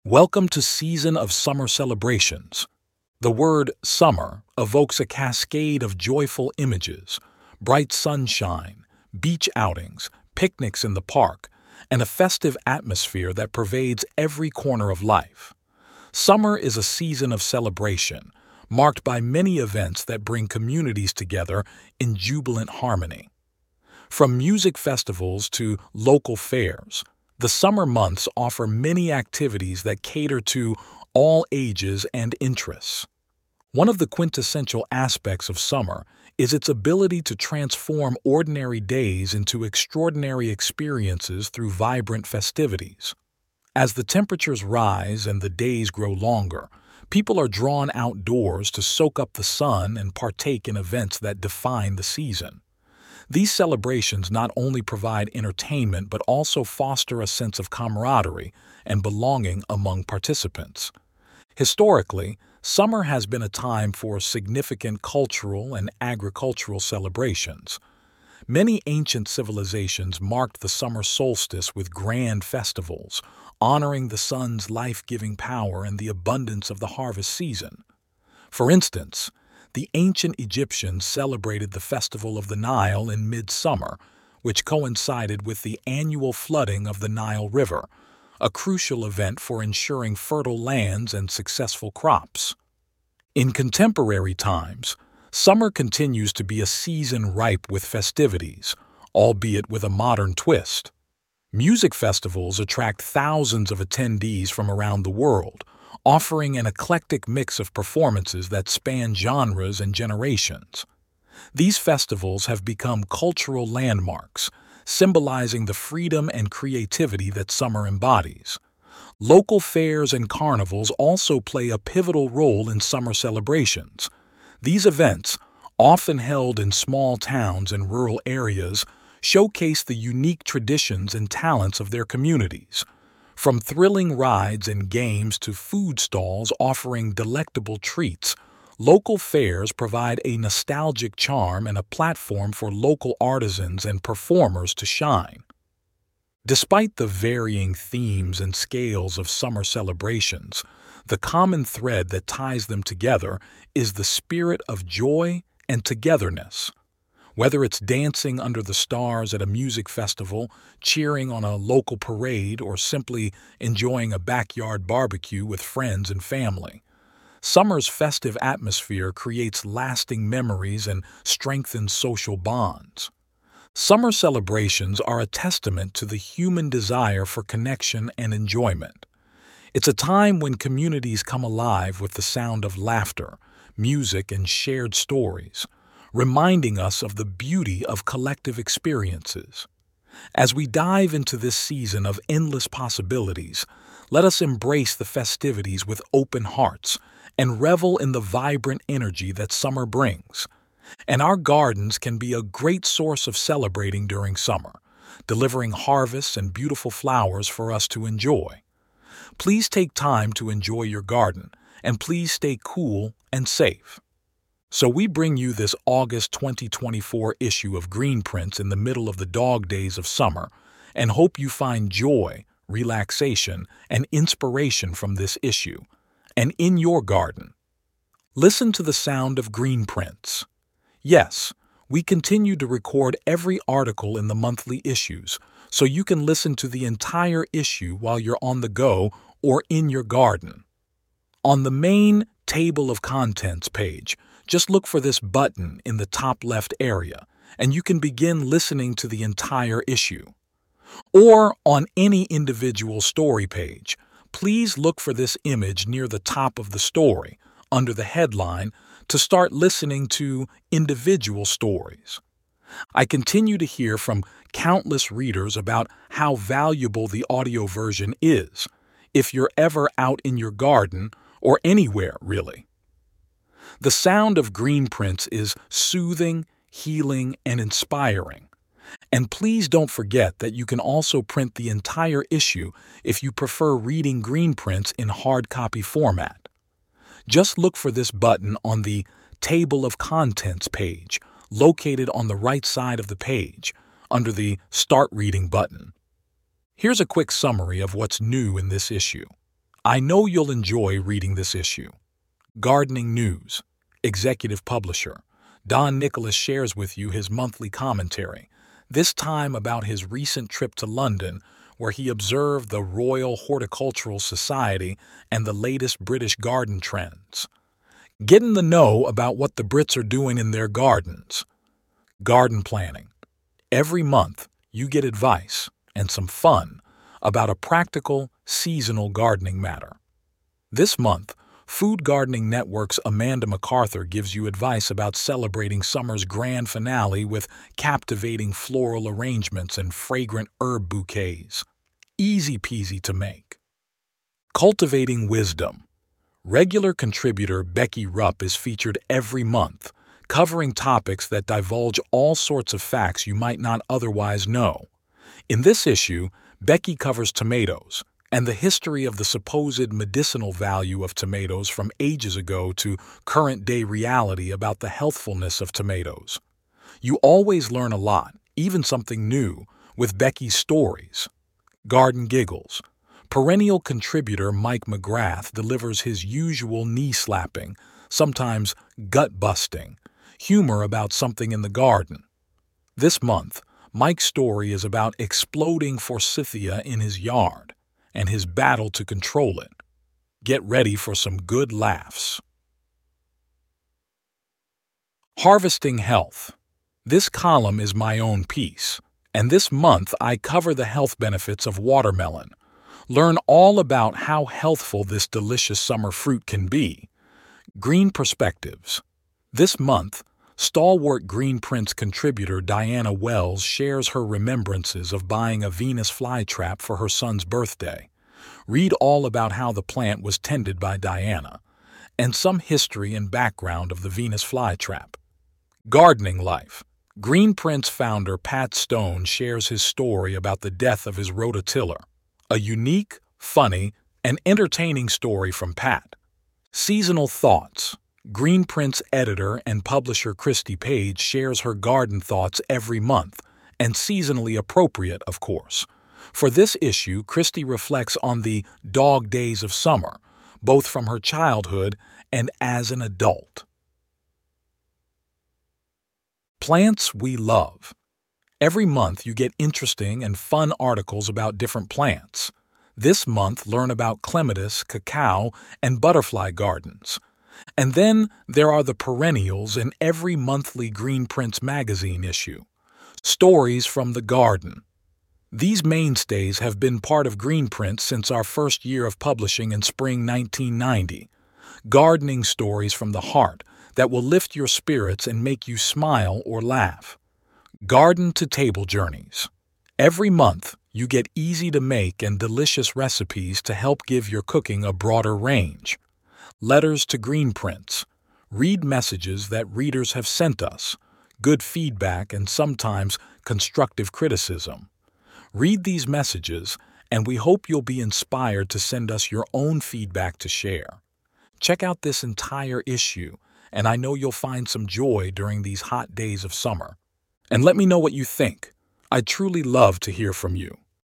Welcome to Season of Summer Celebrations. The word summer evokes a cascade of joyful images: bright sunshine, beach outings, picnics in the park, and a festive atmosphere that pervades every corner of life. Summer is a season of celebration, marked by many events that bring communities together in jubilant harmony. From music festivals to local fairs, the summer months offer many activities that cater to all ages and interests. One of the quintessential aspects of summer is its ability to transform ordinary days into extraordinary experiences through vibrant festivities. As the temperatures rise and the days grow longer, people are drawn outdoors to soak up the sun and partake in events that define the season. These celebrations not only provide entertainment but also foster a sense of camaraderie and belonging among participants. Historically, summer has been a time for significant cultural and agricultural celebrations. Many ancient civilizations marked the summer solstice with grand festivals, honoring the sun's life-giving power and the abundance of the harvest season. For instance, the ancient Egyptians celebrated the festival of the Nile in midsummer, which coincided with the annual flooding of the Nile River, a crucial event for ensuring fertile lands and successful crops. In contemporary times, summer continues to be a season ripe with festivities, albeit with a modern twist. Music festivals attract thousands of attendees from around the world, offering an eclectic mix of performances that span genres and generations. These festivals have become cultural landmarks, symbolizing the freedom and creativity that summer embodies. Local fairs and carnivals also play a pivotal role in summer celebrations. These events, often held in small towns and rural areas, showcase the unique traditions and talents of their communities. From thrilling rides and games to food stalls offering delectable treats, local fairs provide a nostalgic charm and a platform for local artisans and performers to shine. Despite the varying themes and scales of summer celebrations, the common thread that ties them together is the spirit of joy and togetherness. Whether it's dancing under the stars at a music festival, cheering on a local parade, or simply enjoying a backyard barbecue with friends and family, summer's festive atmosphere creates lasting memories and strengthens social bonds. Summer celebrations are a testament to the human desire for connection and enjoyment. It's a time when communities come alive with the sound of laughter, music, and shared stories, reminding us of the beauty of collective experiences. As we dive into this season of endless possibilities, let us embrace the festivities with open hearts and revel in the vibrant energy that summer brings. And our gardens can be a great source of celebrating during summer, delivering harvests and beautiful flowers for us to enjoy. Please take time to enjoy your garden, and please stay cool and safe. So we bring you this August 2024 issue of Green Prints in the middle of the dog days of summer, and hope you find joy, relaxation, and inspiration from this issue, and in your garden. Listen to the sound of Green Prints. Yes, we continue to record every article in the monthly issues, so you can listen to the entire issue while you're on the go or in your garden. On the main Table of Contents page, just look for this button in the top left area, and you can begin listening to the entire issue. Or on any individual story page, please look for this image near the top of the story, under the headline, to start listening to individual stories. I continue to hear from countless readers about how valuable the audio version is, if you're ever out in your garden or anywhere, really. The sound of Green Prints is soothing, healing, and inspiring. And please don't forget that you can also print the entire issue if you prefer reading Green Prints in hard copy format. Just look for this button on the Table of Contents page, located on the right side of the page, under the Start Reading button. Here's a quick summary of what's new in this issue. I know you'll enjoy reading this issue. Gardening News, executive publisher, Don Nicholas shares with you his monthly commentary, this time about his recent trip to London, where he observed the Royal Horticultural Society and the latest British garden trends. Get in the know about what the Brits are doing in their gardens. Garden planning. Every month, you get advice and some fun about a practical, seasonal gardening matter. This month, Food Gardening Network's Amanda MacArthur gives you advice about celebrating summer's grand finale with captivating floral arrangements and fragrant herb bouquets. Easy peasy to make. Cultivating Wisdom. Regular contributor Becky Rupp is featured every month, covering topics that divulge all sorts of facts you might not otherwise know. In this issue, Becky covers tomatoes and the history of the supposed medicinal value of tomatoes from ages ago to current-day reality about the healthfulness of tomatoes. You always learn a lot, even something new, with Becky's stories. Garden Giggles. Perennial contributor Mike McGrath delivers his usual knee-slapping, sometimes gut-busting, humor about something in the garden. This month, Mike's story is about exploding forsythia in his yard and his battle to control it. Get ready for some good laughs. Harvesting Health. This column is my own piece, and this month I cover the health benefits of watermelon. Learn all about how healthful this delicious summer fruit can be. Green Perspectives. This month, stalwart Green Prince contributor Diana Wells shares her remembrances of buying a Venus flytrap for her son's birthday. Read all about how the plant was tended by Diana, and some history and background of the Venus flytrap. Gardening Life. Green Prince founder Pat Stone shares his story about the death of his rototiller. A unique, funny, and entertaining story from Pat. Seasonal Thoughts. Green Prince editor and publisher Christy Page shares her garden thoughts every month, and seasonally appropriate, of course. For this issue, Christy reflects on the dog days of summer, both from her childhood and as an adult. Plants We Love. Every month you get interesting and fun articles about different plants. This month, learn about clematis, cacao, and butterfly gardens. And then there are the perennials in every monthly Green Prince magazine issue. Stories from the garden. These mainstays have been part of Green Prince since our first year of publishing in spring 1990. Gardening stories from the heart that will lift your spirits and make you smile or laugh. Garden to Table Journeys. Every month, you get easy-to-make and delicious recipes to help give your cooking a broader range. Letters to Green Prince. Read messages that readers have sent us, good feedback and sometimes constructive criticism. Read these messages, and we hope you'll be inspired to send us your own feedback to share. Check out this entire issue, and I know you'll find some joy during these hot days of summer. And let me know what you think. I'd truly love to hear from you.